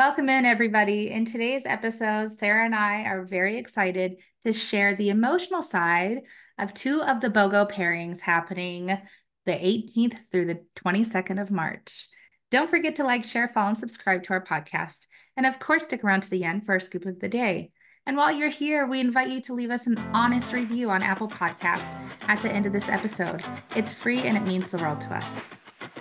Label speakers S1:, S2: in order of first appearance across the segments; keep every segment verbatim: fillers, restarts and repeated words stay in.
S1: Welcome in, everybody. In today's episode, Sarah and I are very excited to share the emotional side of two of the BOGO pairings happening the eighteenth through the twenty-second of March. Don't forget to like, share, follow, and subscribe to our podcast. And of course, stick around to the end for our scoop of the day. And while you're here, we invite you to leave us an honest review on Apple Podcast at the end of this episode. It's free and it means the world to us.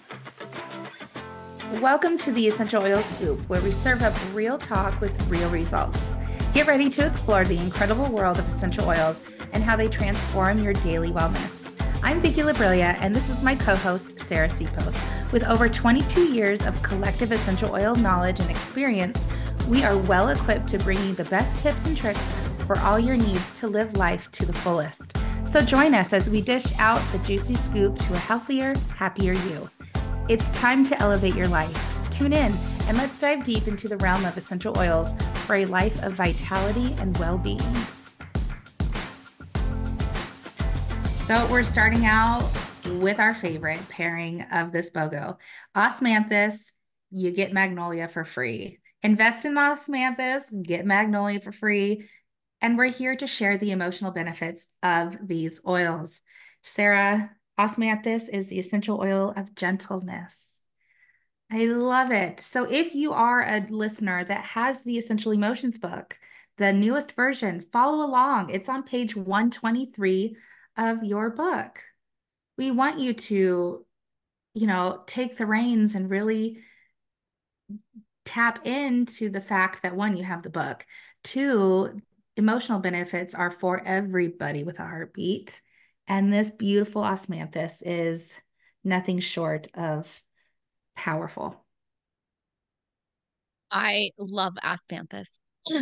S1: Welcome to the Essential Oil Scoop, where we serve up real talk with real results. Get ready to explore the incredible world of essential oils and how they transform your daily wellness. I'm Vicky Labrilla, and this is my co-host, Sarah Sipos. With over twenty-two years of collective essential oil knowledge and experience, we are well equipped to bring you the best tips and tricks for all your needs to live life to the fullest. So join us as we dish out the juicy scoop to a healthier, happier you. It's time to elevate your life. Tune in and let's dive deep into the realm of essential oils for a life of vitality and well-being. So we're starting out with our favorite pairing of this BOGO. Osmanthus, you get Magnolia for free. Invest in Osmanthus, get Magnolia for free. And we're here to share the emotional benefits of these oils. Sarah, Osmanthus is the essential oil of gentleness. I love it. So if you are a listener that has the Essential Emotions book, the newest version, follow along. It's on page one twenty-three of your book. We want you to, you know, take the reins and really tap into the fact that, one, you have the book. Two, emotional benefits are for everybody with a heartbeat. And this beautiful osmanthus is nothing short of powerful.
S2: I love osmanthus.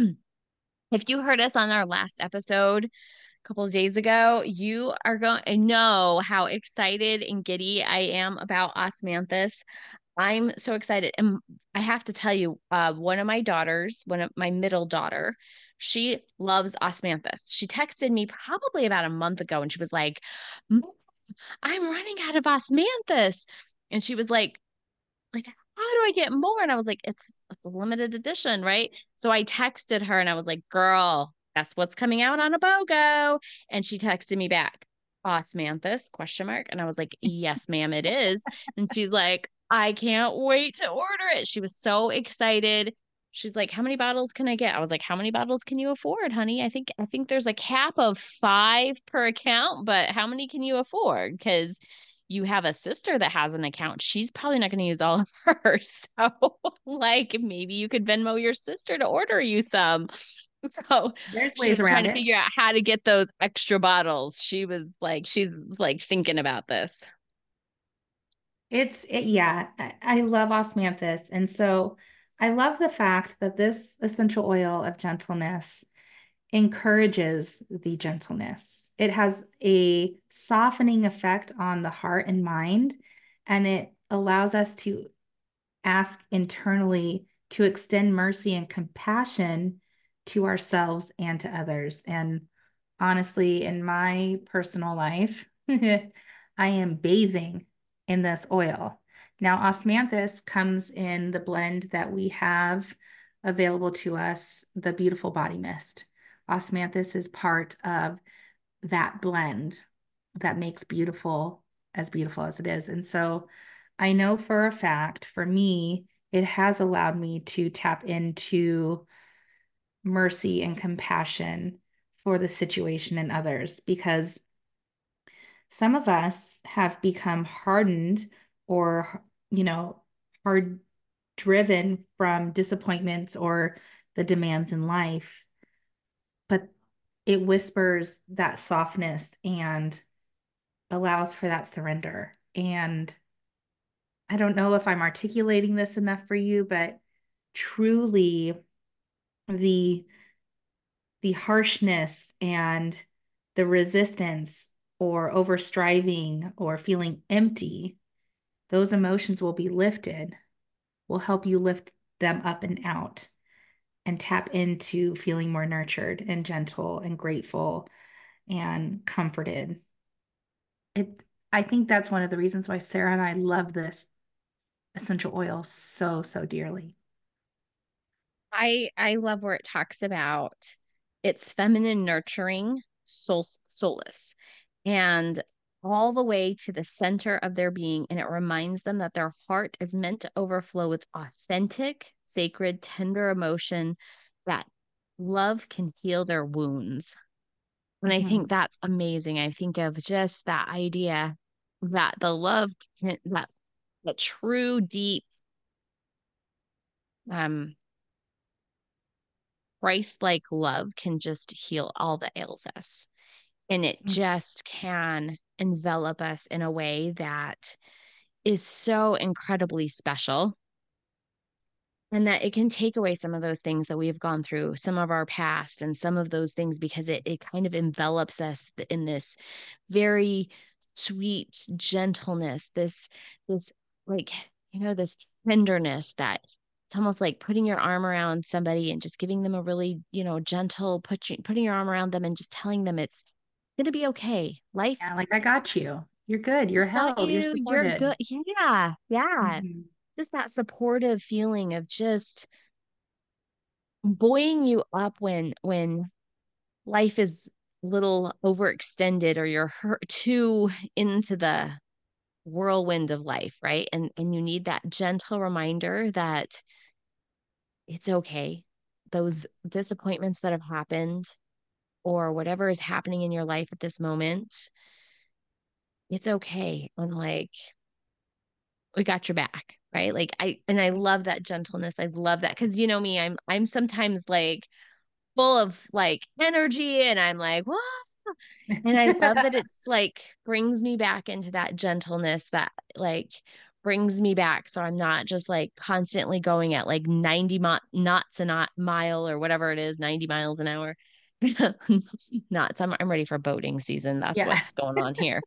S2: If you heard us on our last episode a couple of days ago, you are going to know how excited and giddy I am about osmanthus. I'm so excited. And I have to tell you, uh, one of my daughters, one of my middle daughter, she loves osmanthus. She texted me probably about a month ago and she was like, "Mom, I'm running out of osmanthus." And she was like, like, how do I get more? And I was like, it's, it's a limited edition, right? So I texted her and I was like, girl, guess what's coming out on a BOGO? And she texted me back, osmanthus, question mark. And I was like, yes, ma'am, it is. And she's like, I can't wait to order it. She was so excited. She's like, how many bottles can I get? I was like, how many bottles can you afford, honey? I think I think there's a cap of five per account, but how many can you afford? Because you have a sister that has an account. She's probably not going to use all of hers. So, like, maybe you could Venmo your sister to order you some. So
S1: There's
S2: she
S1: ways
S2: was trying
S1: around
S2: to
S1: it.
S2: figure out how to get those extra bottles. She was like, she's like thinking about this.
S1: It's it, yeah, I, I love osmanthus. And so I love the fact that this essential oil of gentleness encourages the gentleness. It has a softening effect on the heart and mind, and it allows us to ask internally to extend mercy and compassion to ourselves and to others. And honestly, in my personal life, I am bathing in this oil. Now, osmanthus comes in the blend that we have available to us, the Beautiful Body Mist. Osmanthus is part of that blend that makes beautiful as beautiful as it is. And so I know for a fact, for me, it has allowed me to tap into mercy and compassion for the situation and others, because some of us have become hardened or, you know, hard driven from disappointments or the demands in life, but it whispers that softness and allows for that surrender. And I don't know if I'm articulating this enough for you, but truly the the harshness and the resistance or over striving or feeling empty, those emotions will be lifted, will help you lift them up and out and tap into feeling more nurtured and gentle and grateful and comforted. It, I think that's one of the reasons why Sarah and I love this essential oil so, so dearly.
S2: I I love where it talks about its feminine nurturing soul solace and all the way to the center of their being. And it reminds them that their heart is meant to overflow with authentic, sacred, tender emotion, that love can heal their wounds. And I
S1: Mhm.
S2: think that's amazing. I think of just that idea that the love can, that the true, deep, um, Christ-like love can just heal all that ails us. And it just can envelop us in a way that is so incredibly special. And that it can take away some of those things that we've gone through, some of our past, and some of those things, because it, it kind of envelops us in this very sweet gentleness, this, this like, you know, this tenderness that it's almost like putting your arm around somebody and just giving them a really, you know, gentle, put, putting your arm around them and just telling them it's going to be okay. Life
S1: Yeah, like I got you. You're good. You're
S2: got
S1: held. You're
S2: you. You're
S1: supported.
S2: good. Yeah. Yeah.
S1: Mhm.
S2: Just that supportive feeling of just buoying you up when when life is a little overextended or you're hurt too into the whirlwind of life, right? And and you need that gentle reminder that it's okay. Those disappointments that have happened or whatever is happening in your life at this moment, it's okay. And like we got your back, right? Like I and I love that gentleness. I love that because you know me, I'm I'm sometimes like full of like energy and I'm like, what? And I love that it's like brings me back into that gentleness that like brings me back. So I'm not just like constantly going at like ninety mo- knots a not mile or whatever it is, ninety miles an hour. Knots. I'm, I'm ready for boating season. That's
S1: Yeah.
S2: what's going on here.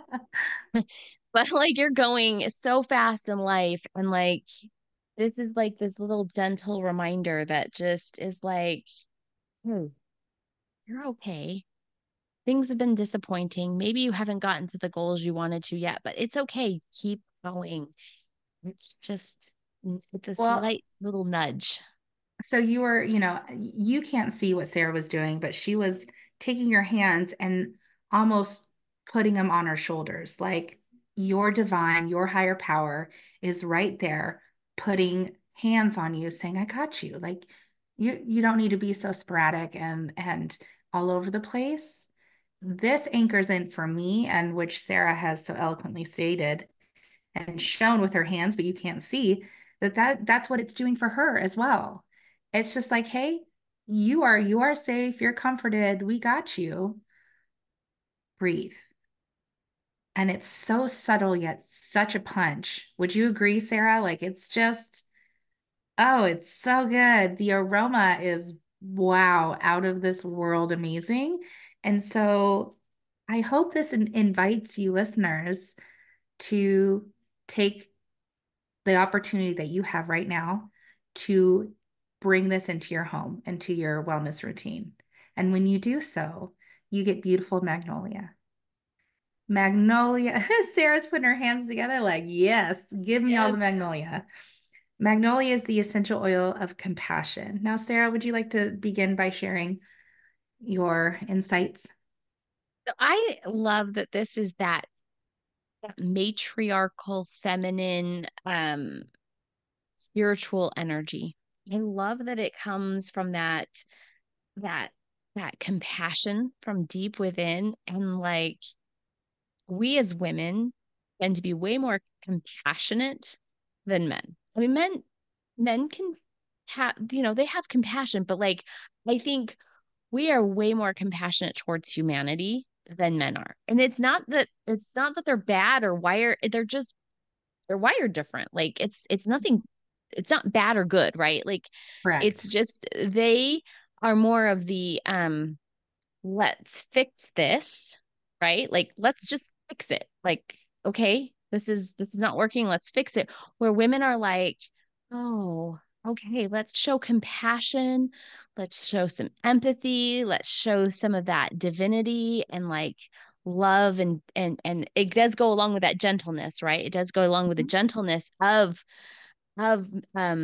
S2: But like you're going so fast in life and like this is like this little gentle reminder that just is like, hmm, you're okay. Things have been disappointing. Maybe you haven't gotten to the goals you wanted to yet, but it's okay. Keep going. It's just this
S1: Well,
S2: light little nudge.
S1: so you were, you know, you can't see what Sarah was doing, but she was taking your hands and almost putting them on her shoulders. Like your divine, your higher power is right there, putting hands on you, saying, I got you. Like you you don't need to be so sporadic and and all over the place. This anchors in for me, and which Sarah has so eloquently stated and shown with her hands, but you can't see that, that that's what it's doing for her as well. It's just like, hey, you are you are safe, you're comforted, we got you. Breathe. And it's so subtle yet such a punch. Would you agree, Sarah? Like it's just, oh, it's so good. The aroma is wow, out of this world amazing. And so I hope this in- invites you listeners to take the opportunity that you have right now to bring this into your home, into your wellness routine. And when you do so, you get beautiful magnolia. Magnolia. Sarah's putting her hands together like, yes, give me all
S2: Yes.
S1: the magnolia. Magnolia is the essential oil of compassion. Now, Sarah, would you like to begin by sharing your insights?
S2: So I love that this is that, that matriarchal feminine um spiritual energy. I love that it comes from that that that compassion from deep within and like we as women tend to be way more compassionate than men. I mean, men men can have, you know, they have compassion, but like I think we are way more compassionate towards humanity than men are. And it's not that it's not that they're bad or wired, they're just they're wired different. Like it's it's nothing it's not bad or good, right? Like it's
S1: Correct.
S2: just they are more of the um let's fix this, right? Like, let's just fix it. Like, okay, this is this is not working. Let's fix it. Where women are like, oh, okay, let's show compassion. Let's show some empathy. Let's show some of that divinity and like love and and and it does go along with that gentleness, right? It does go along with the gentleness of of um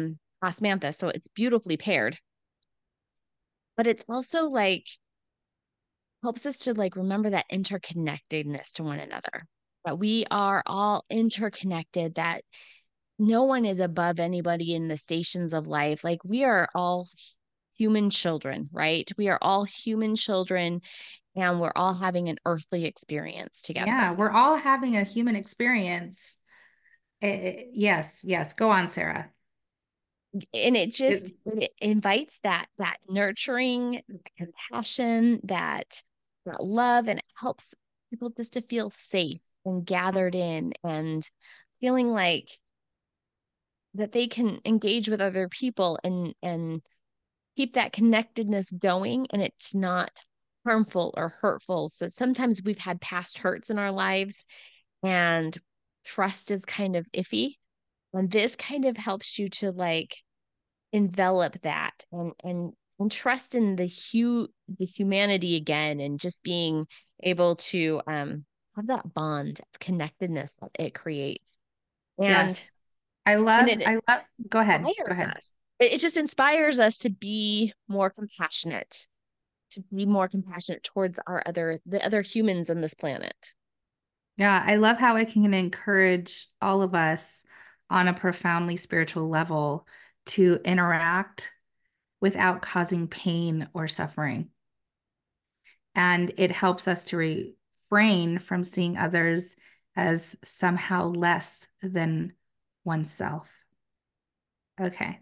S2: osmanthus. So it's beautifully paired, but it's also like helps us to like remember that interconnectedness to one another, that we are all interconnected, that no one is above anybody in the stations of life. Like we are all human children, right? We are all human children and we're all having an earthly experience together.
S1: Yeah, we're all having a human experience. Eh, eh, yes, yes. Go on, Sarah.
S2: And it just
S1: It-
S2: it invites that that nurturing, that compassion, that that love, and it helps people just to feel safe and gathered in and feeling like that they can engage with other people and and keep that connectedness going and it's not harmful or hurtful. So sometimes we've had past hurts in our lives and trust is kind of iffy. And this kind of helps you to like envelop that and and and trust in the hu the humanity again and just being able to um have that bond of connectedness that it creates.
S1: yes.
S2: And
S1: I
S2: and
S1: love,
S2: it
S1: I love, go ahead. Go
S2: inspires
S1: ahead.
S2: us. It, it just inspires us to be more compassionate, to be more compassionate towards our other the other humans on this planet.
S1: Yeah, I love how it can encourage all of us on a profoundly spiritual level to interact without causing pain or suffering. And it helps us to refrain from seeing others as somehow less than oneself. Okay.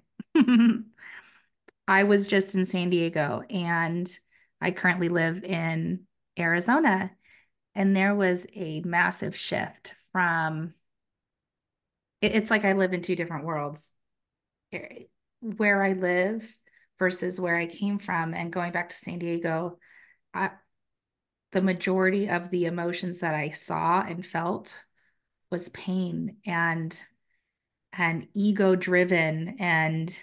S1: I was just in San Diego and I currently live in Arizona. And there was a massive shift from it, it's like I live in two different worlds. Eh, where I live versus where I came from, and going back to San Diego, I, the majority of the emotions that I saw and felt was pain and and ego driven and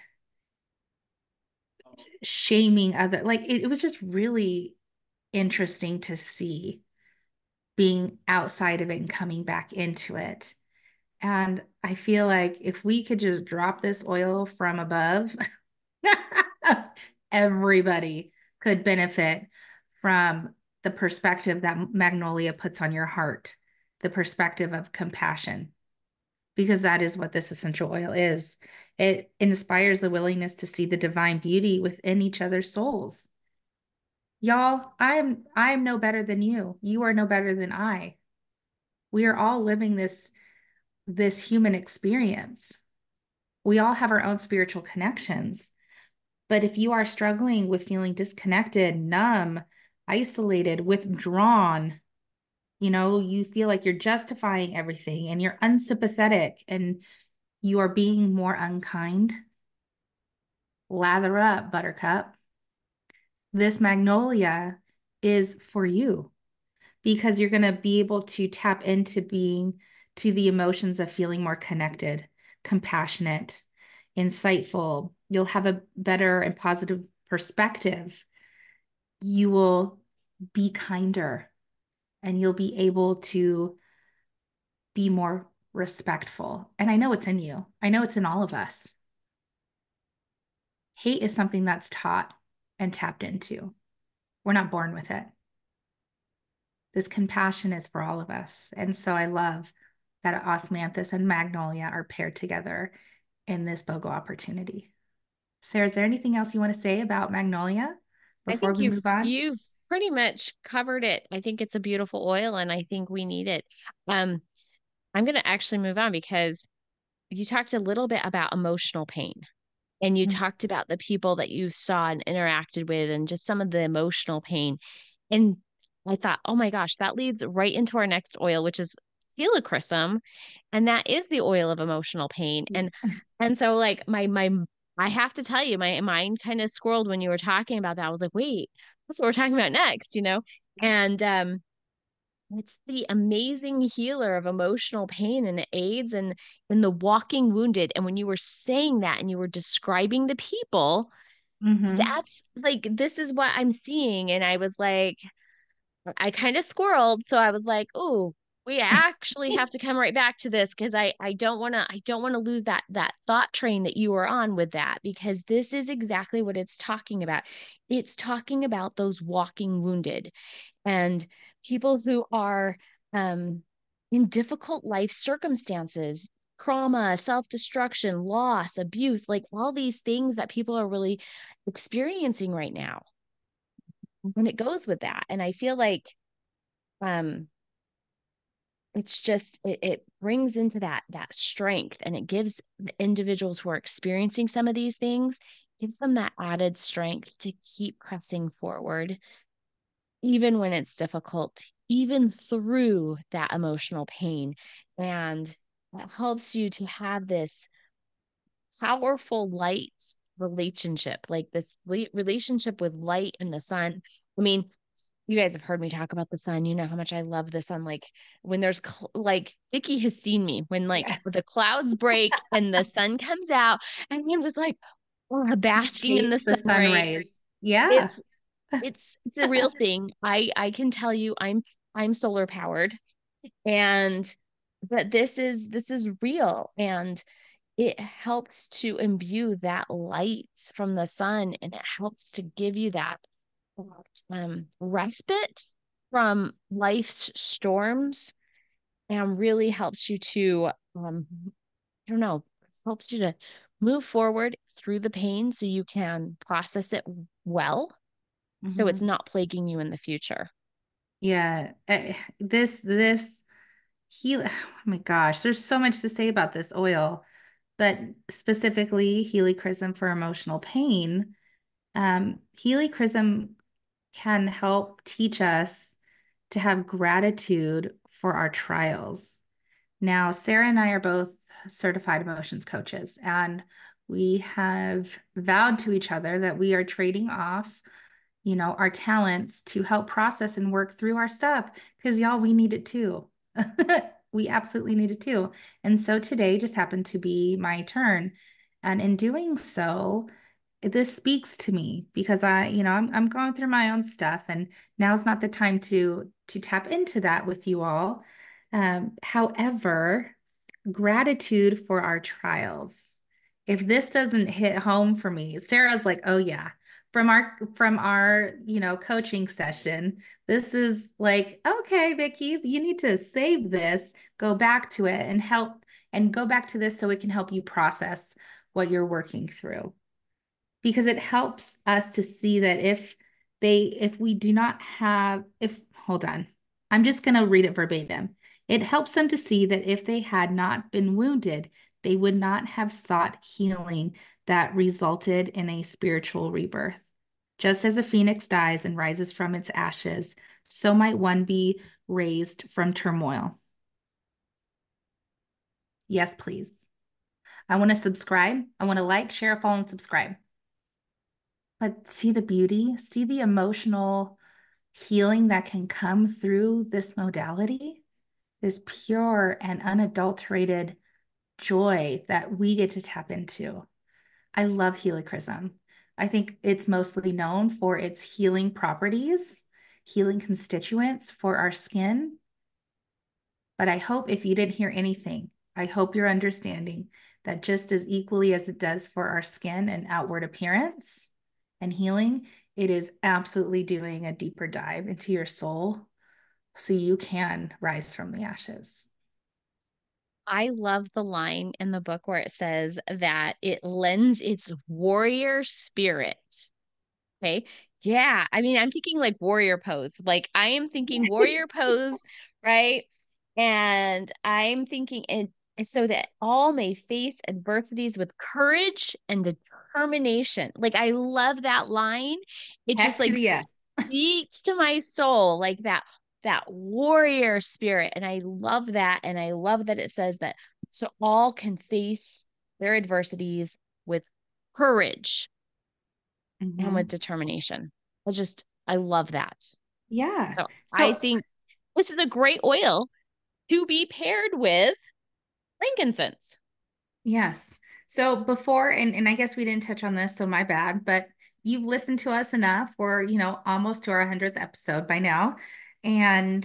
S1: shaming other, like it, it was just really interesting to see being outside of it and coming back into it. And I feel like if we could just drop this oil from above, everybody could benefit from the perspective that Magnolia puts on your heart, the perspective of compassion, because that is what this essential oil is. It inspires the willingness to see the divine beauty within each other's souls. Y'all, I'm I'm no better than you. You are no better than I. We are all living this this human experience. We all have our own spiritual connections. But if you are struggling with feeling disconnected, numb, isolated, withdrawn, you know, you feel like you're justifying everything and you're unsympathetic and you are being more unkind, lather up, buttercup. This magnolia is for you because you're going to be able to tap into being to the emotions of feeling more connected, compassionate, insightful. You'll have a better and positive perspective. You will be kinder and you'll be able to be more respectful. And I know it's in you, I know it's in all of us. Hate is something that's taught and tapped into. We're not born with it. This compassion is for all of us. And so I love that osmanthus and magnolia are paired together in this BOGO opportunity. Sarah, is there anything else you want to say about magnolia
S2: I
S1: before
S2: think
S1: we
S2: you've
S1: move on?
S2: you've pretty much covered it. I think it's a beautiful oil and I think we need it. Um, I'm going to actually move on because you talked a little bit about emotional pain and you
S1: Mhm.
S2: talked about the people that you saw and interacted with and just some of the emotional pain. And I thought, oh my gosh, that leads right into our next oil, which is helichrysum. And that is the oil of emotional pain. And and so like my my I have to tell you, my mind kind of squirreled when you were talking about that. I was like, wait, that's what we're talking about next, you know? And um it's the amazing healer of emotional pain and it aids and in the walking wounded. And when you were saying that and you were describing the people,
S1: Mhm.
S2: that's like this is what I'm seeing. And I was like, I kind of squirreled. So I was like, oh, we actually have to come right back to this because I I don't want to I don't want to lose that that thought train that you were on with that, because this is exactly what it's talking about. It's talking about those walking wounded and people who are um in difficult life circumstances, trauma, self-destruction, loss, abuse, like all these things that people are really experiencing right now. And it goes with that. And I feel like um it's just it, it brings into that that strength, and it gives the individuals who are experiencing some of these things, gives them that added strength to keep pressing forward even when it's difficult, even through that emotional pain. And it helps you to have this powerful light relationship, like this relationship with light and the sun. I mean, you guys have heard me talk about the sun. You know how much I love the sun. Like when there's cl- like Vicky has seen me when like
S1: Yeah.
S2: the clouds break and the sun comes out, and I'm just like, oh,
S1: You
S2: basking in the
S1: chase the
S2: sun
S1: sun
S2: rays.
S1: rays. Yeah.
S2: It's it's it's a real thing. I I can tell you, I'm I'm solar powered, and that this is this is real, and it helps to imbue that light from the sun, and it helps to give you that um, respite from life's storms, and really helps you to, um, I don't know, helps you to move forward through the pain so you can process it well, so it's
S1: Mhm.
S2: not plaguing you in the future.
S1: Yeah. Eh, This, this heal. Oh my gosh, there's so much to say about this oil, but specifically helichrysum for emotional pain. Um, helichrysum can help teach us to have gratitude for our trials. Now, Sarah and I are both certified emotions coaches, and we have vowed to each other that we are trading off, you know, our talents to help process and work through our stuff. Because, y'all, we need it too. We absolutely need it too. And so today just happened to be my turn. And in doing so, this speaks to me because I, you know, I'm I'm going through my own stuff, and now's not the time to to tap into that with you all. Um, however, gratitude for our trials. If this doesn't hit home for me, Sarah's like, "Oh yeah." From our from our, you know, coaching session, this is like, "Okay, Vicky, you need to save this, go back to it and help and go back to this so it can help you process what you're working through." Because it helps us to see that if they if we do not have if hold on, I'm just going to read it verbatim. It helps them to see that if they had not been wounded, they would not have sought healing that resulted in a spiritual rebirth. Just as a phoenix dies and rises from its ashes, so might one be raised from turmoil. Yes, please. I want to subscribe. I want to like, share, follow, and subscribe. But see the beauty, see the emotional healing that can come through this modality, this pure and unadulterated joy that we get to tap into. I love helichrysum. I think it's mostly known for its healing properties, healing constituents for our skin. But I hope if you didn't hear anything, I hope you're understanding that just as equally as it does for our skin and outward appearance and healing, it is absolutely doing a deeper dive into your soul so you can rise from the ashes.
S2: I love the line in the book where it says that it lends its warrior spirit. Okay. Yeah. I mean, I'm thinking like warrior pose. Like I am thinking warrior pose, right? And I'm thinking and so that all may face adversities with courage and determination. Like I love that line. It just
S1: Heck to
S2: like
S1: the yes.
S2: speaks to my soul, like that that warrior spirit. And I love that. And I love that it says that so all can face their adversities with courage and with
S1: Mhm.
S2: determination. I just, I love that.
S1: Yeah.
S2: So I
S1: So,
S2: think this is a great oil to be paired with frankincense.
S1: yes. So before, and, and I guess we didn't touch on this, so my bad, but you've listened to us enough. We're, you know, almost to our hundredth episode by now. And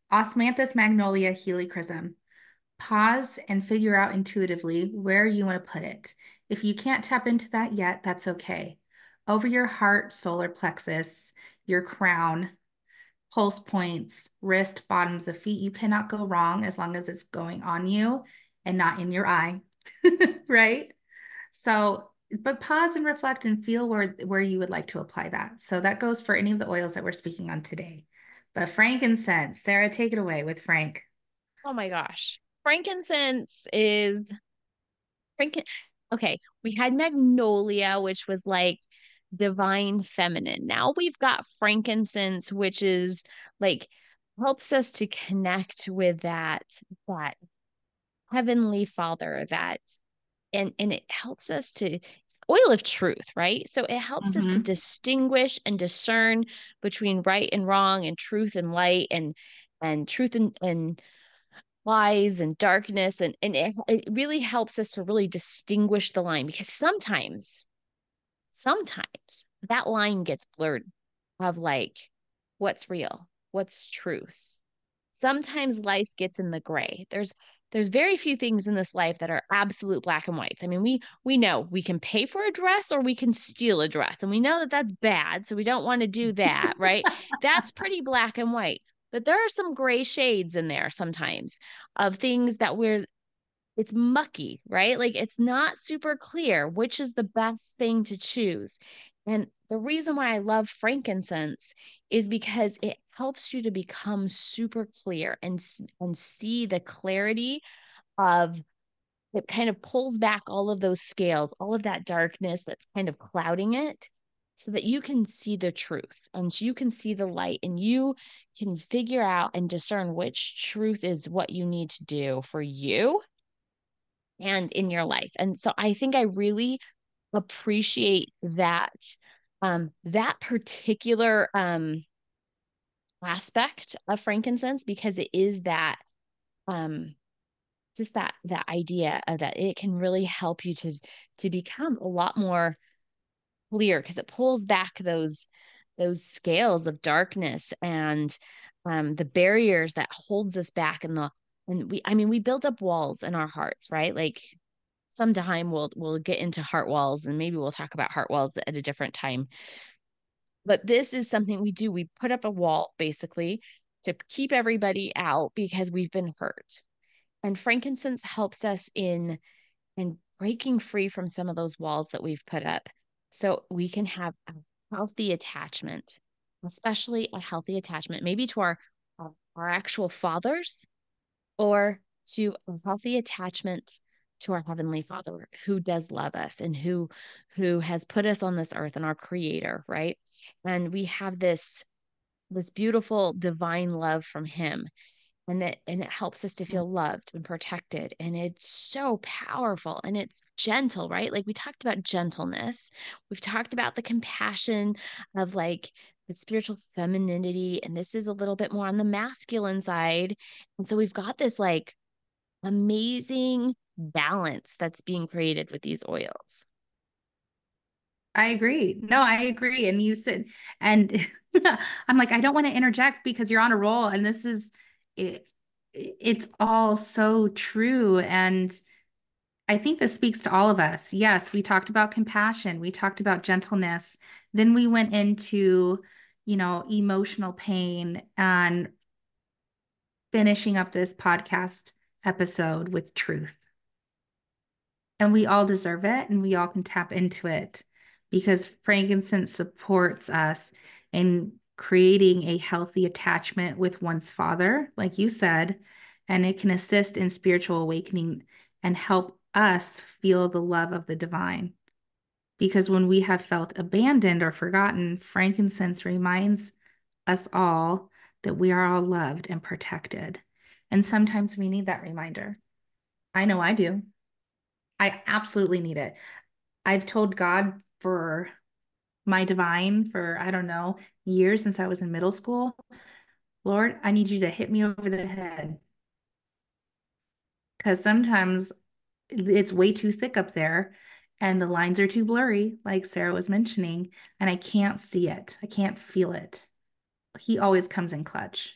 S1: Osmanthus magnolia helichrysum. Pause and figure out intuitively where you want to put it. If you can't tap into that yet, that's okay. Over your heart, solar plexus, your crown, pulse points, wrist, bottoms of feet, you cannot go wrong as long as it's going on you and not in your eye, right? So, but pause and reflect and feel where, where you would like to apply that. So that goes for any of the oils that we're speaking on today. But frankincense, Sarah, take it away with Frank.
S2: Oh my gosh. Frankincense is frankin okay, we had magnolia, which was like divine feminine. Now we've got frankincense, which is like helps us to connect with that that heavenly father, that and and it helps us to oil of truth, right? So it helps us to
S1: Mm-hmm.
S2: distinguish and discern between right and wrong and truth and light and and truth and and lies and darkness, and and it, it really helps us to really distinguish the line, because sometimes sometimes that line gets blurred of like what's real, what's truth. Sometimes life gets in the gray. There's there's very few things in this life that are absolute black and whites. I mean, we we know we can pay for a dress or we can steal a dress, and we know that that's bad, so we don't want to do that, right? That's pretty black and white. But there are some gray shades in there sometimes of things that we're it's mucky, right? Like it's not super clear which is the best thing to choose. And the reason why I love frankincense is because it helps you to become super clear and and see the clarity of it. Kind of pulls back all of those scales, all of that darkness that's kind of clouding it, so that you can see the truth and you can see the light and you can figure out and discern which truth is what you need to do for you and in your life. And so I think I really appreciate that um that particular um aspect of frankincense, because it is that um just that that idea of that it can really help you to to become a lot more clear, because it pulls back those those scales of darkness and um the barriers that holds us back, and the and we I mean we build up walls in our hearts, right? Like sometime we'll we'll get into heart walls, and maybe we'll talk about heart walls at a different time. But this is something we do. We put up a wall basically to keep everybody out because we've been hurt. And frankincense helps us in in breaking free from some of those walls that we've put up, so we can have a healthy attachment, especially a healthy attachment maybe to our our actual fathers, or to a healthy attachment to our heavenly father who does love us and who who has put us on this earth, and our creator, right? And we have this this beautiful divine love from him, and that and it helps us to feel loved and protected, and it's so powerful and it's gentle, right? Like we talked about gentleness, we've talked about the compassion of like the spiritual femininity, and this is a little bit more on the masculine side. And so we've got this like amazing balance that's being created with these oils.
S1: I agree. No, I agree. And you said, and I'm like, I don't want to interject because you're on a roll, and this is it, it's all so true. And I think this speaks to all of us. Yes, we talked about compassion, we talked about gentleness. Then we went into, you know, emotional pain and finishing up this podcast episode with truth. And we all deserve it, and we all can tap into it because frankincense supports us in creating a healthy attachment with one's father, like you said, and it can assist in spiritual awakening and help us feel the love of the divine. Because when we have felt abandoned or forgotten, frankincense reminds us all that we are all loved and protected. And sometimes we need that reminder. I know I do. I absolutely need it. I've told God for my divine for, I don't know, years since I was in middle school, Lord, I need you to hit me over the head. Because sometimes it's way too thick up there and the lines are too blurry, like Sarah was mentioning, and I can't see it. I can't feel it. He always comes in clutch,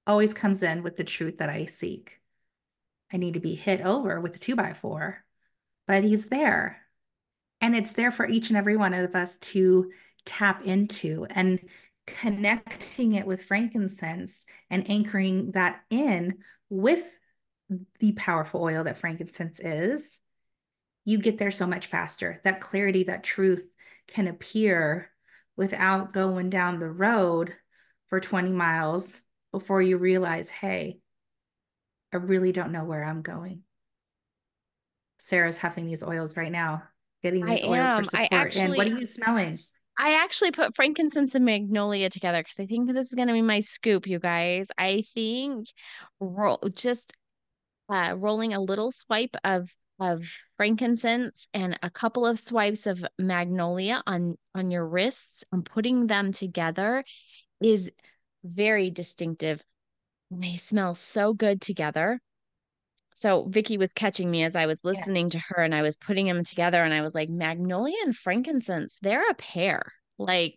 S1: always comes in with the truth that I seek. I need to be hit over with a two by four, but he's there. And it's there for each and every one of us to tap into, and connecting it with frankincense and anchoring that in with the powerful oil that frankincense is, you get there so much faster. That clarity, that truth can appear without going down the road for twenty miles before you realize, hey, I really don't know where I'm going. Sarah's having these oils right now, getting
S2: I
S1: these oils for
S2: am. I
S1: support. And what
S2: actually
S1: are you smelling?
S2: I actually put frankincense and magnolia together because I think this is going to be my scoop, you guys. I think roll just uh, rolling a little swipe of of frankincense and a couple of swipes of magnolia on on your wrists and putting them together is very distinctive. They smell so good together. So Vicky was catching me as I was
S1: Yeah.
S2: listening to her and I was putting them together and I was like, magnolia and frankincense, they're a pair. Like,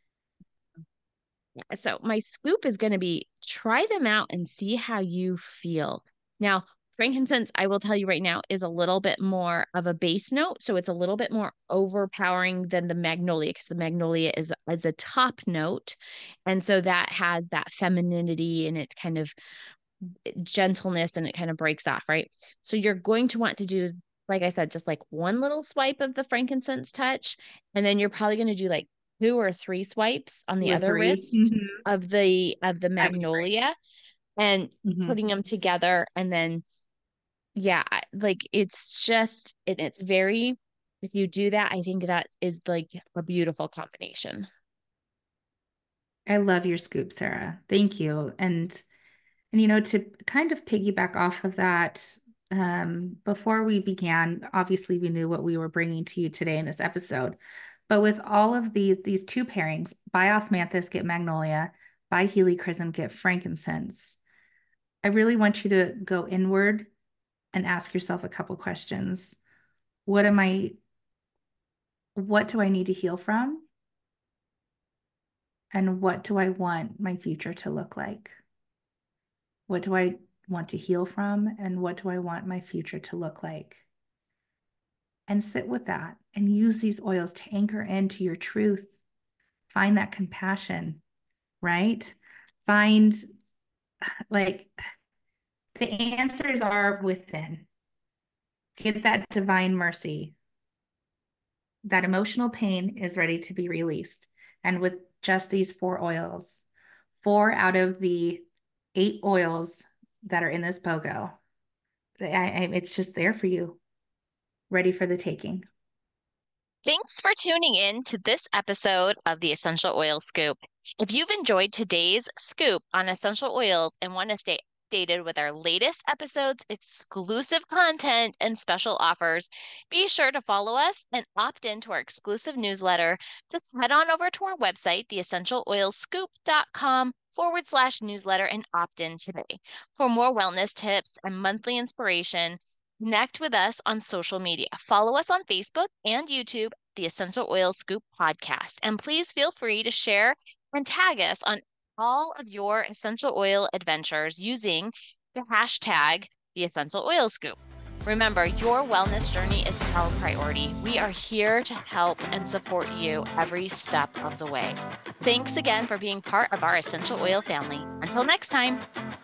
S2: so my scoop is going to be try them out and see how you feel. Now, frankincense, I will tell you right now, is a little bit more of a base note. So it's a little bit more overpowering than the magnolia because the magnolia is, is a top note. And so that has that femininity and it kind of gentleness and it kind of breaks off, right? So you're going to want to do, like I said, just like one little swipe of the frankincense touch. And then you're probably going to do like two or three swipes on
S1: Two
S2: the
S1: or
S2: other
S1: three.
S2: wrist
S1: Mhm.
S2: of the of the
S1: That would be great.
S2: magnolia and
S1: Mhm.
S2: putting them together. And then yeah, I- like it's just it, it's very if you do that, I think that is like a beautiful combination.
S1: I love your scoop, Sarah. Thank you. And and you know, to kind of piggyback off of that, um, before we began, obviously we knew what we were bringing to you today in this episode. But with all of these these two pairings, by osmanthus get magnolia, by helichrysum get frankincense. I really want you to go inward and ask yourself a couple questions. What am I, what do I need to heal from? And what do I want my future to look like? What do I want to heal from? And what do I want my future to look like? And sit with that and use these oils to anchor into your truth. Find that compassion, right? Find like the answers are within. Get that divine mercy. That emotional pain is ready to be released. And with just these four oils, four out of the eight oils that are in this BOGO, I, I, it's just there for you, ready for the taking.
S2: Thanks for tuning in to this episode of the Essential Oil Scoop. If you've enjoyed today's scoop on essential oils and want to stay updated with our latest episodes, exclusive content, and special offers, be sure to follow us and opt into our exclusive newsletter. Just head on over to our website, the essential oil scoop dot com forward slash newsletter, and opt in today. For more wellness tips and monthly inspiration, connect with us on social media. Follow us on Facebook and YouTube, the Essential Oil Scoop Podcast. And please feel free to share and tag us on all of your essential oil adventures using the hashtag the Essential Oil Scoop. Remember, your wellness journey is our priority. We are here to help and support you every step of the way. Thanks again for being part of our essential oil family. Until next time.